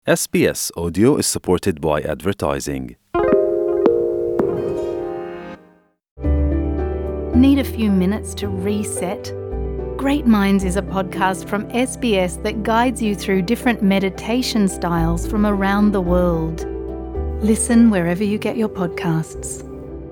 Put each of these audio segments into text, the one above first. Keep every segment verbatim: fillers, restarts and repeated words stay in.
S B S Audio is supported by advertising. Need a few minutes to reset? Great Minds is a podcast from S B S that guides you through different meditation styles from around the world. Listen wherever you get your podcasts.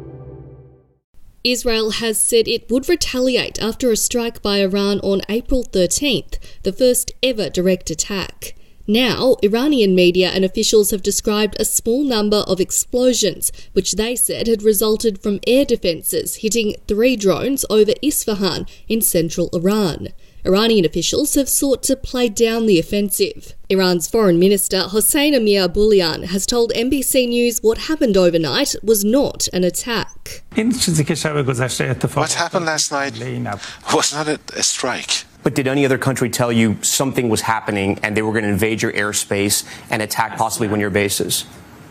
Israel has said it would retaliate after a strike by Iran on April thirteenth, the first ever direct attack. Now, Iranian media and officials have described a small number of explosions, which they said had resulted from air defences hitting three drones over Isfahan in central Iran. Iranian officials have sought to play down the offensive. Iran's Foreign Minister Hossein Amir-Abdollahian has told N B C News what happened overnight was not an attack. What happened last night was not a, a strike. But did any other country tell you something was happening and they were going to invade your airspace and attack possibly one of your bases?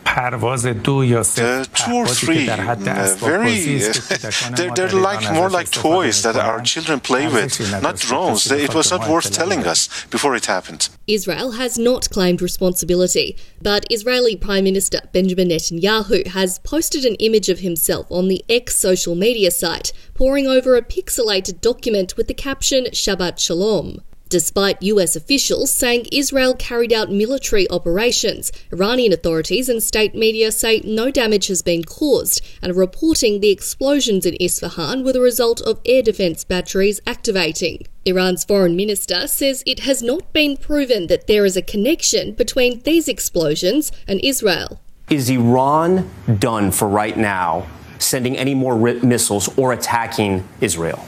The two or three, uh, very, uh, they're, they're like more like toys that our children play with, not drones. They, it was not worth telling us before it happened. Israel has not claimed responsibility, but Israeli Prime Minister Benjamin Netanyahu has posted an image of himself on the X social media site, poring over a pixelated document with the caption Shabbat Shalom. Despite U S officials saying Israel carried out military operations, Iranian authorities and state media say no damage has been caused and are reporting the explosions in Isfahan were the result of air defense batteries activating. Iran's foreign minister says it has not been proven that there is a connection between these explosions and Israel. Is Iran done for right now sending any more ri- missiles or attacking Israel?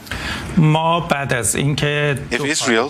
If Israel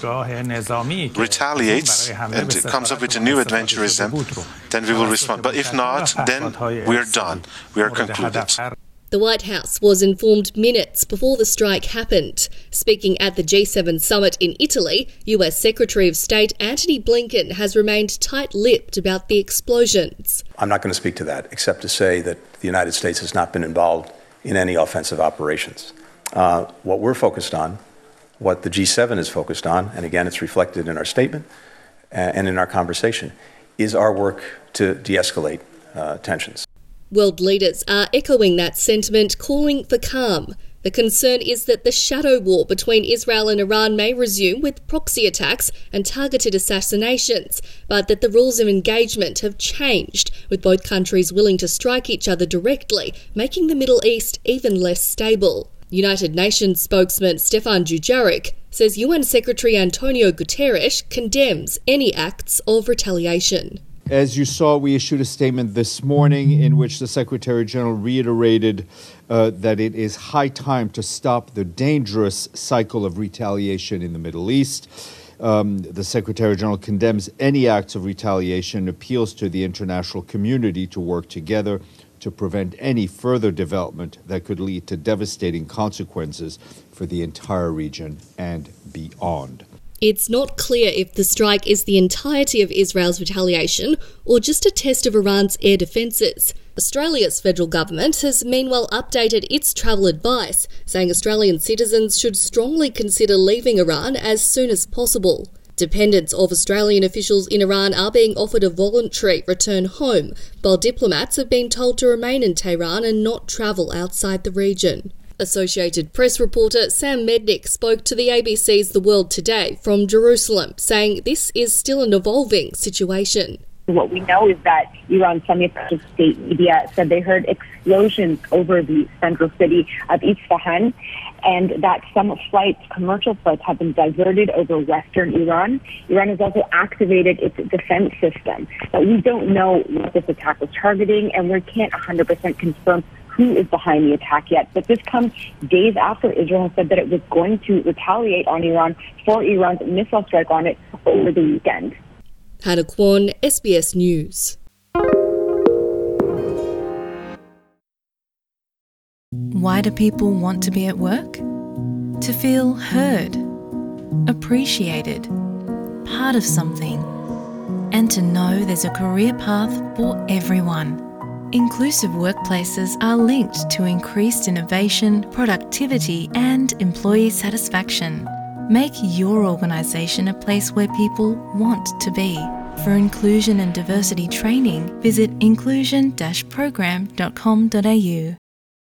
retaliates and comes up with a new adventurism, then we will respond. But if not, then we are done. We are concluded. The White House was informed minutes before the strike happened. Speaking at the G seven summit in Italy, U S Secretary of State Antony Blinken has remained tight-lipped about the explosions. I'm not going to speak to that, except to say that the United States has not been involved in any offensive operations. Uh, what we're focused on, what the G seven is focused on, and again, it's reflected in our statement and in our conversation, is our work to de-escalate uh, tensions. World leaders are echoing that sentiment, calling for calm. The concern is that the shadow war between Israel and Iran may resume with proxy attacks and targeted assassinations, but that the rules of engagement have changed, with both countries willing to strike each other directly, making the Middle East even less stable. United Nations spokesman Stefan Dujarric says U N Secretary Antonio Guterres condemns any acts of retaliation. As you saw, we issued a statement this morning in which the Secretary General reiterated uh, that it is high time to stop the dangerous cycle of retaliation in the Middle East. Um, the Secretary General condemns any acts of retaliation and appeals to the international community to work together to prevent any further development that could lead to devastating consequences for the entire region and beyond. It's not clear if the strike is the entirety of Israel's retaliation or just a test of Iran's air defences. Australia's federal government has meanwhile updated its travel advice, saying Australian citizens should strongly consider leaving Iran as soon as possible. Dependents of Australian officials in Iran are being offered a voluntary return home, while diplomats have been told to remain in Tehran and not travel outside the region. Associated Press reporter Sam Mednick spoke to the A B C's The World Today from Jerusalem, saying this is still an evolving situation. What we know is that Iran's semi-official state media said they heard explosions over the central city of Isfahan, and that some flights, commercial flights, have been diverted over western Iran. Iran has also activated its defense system. But we don't know what this attack was targeting, and we can't one hundred percent confirm who is behind the attack yet. But this comes days after Israel has said that it was going to retaliate on Iran for Iran's missile strike on it over the weekend. Hannah Kwon, S B S News. Why do people want to be at work? To feel heard, appreciated, part of something, and to know there's a career path for everyone. Inclusive workplaces are linked to increased innovation, productivity, and employee satisfaction. Make your organisation a place where people want to be. For inclusion and diversity training, visit inclusion dash program dot com dot a u.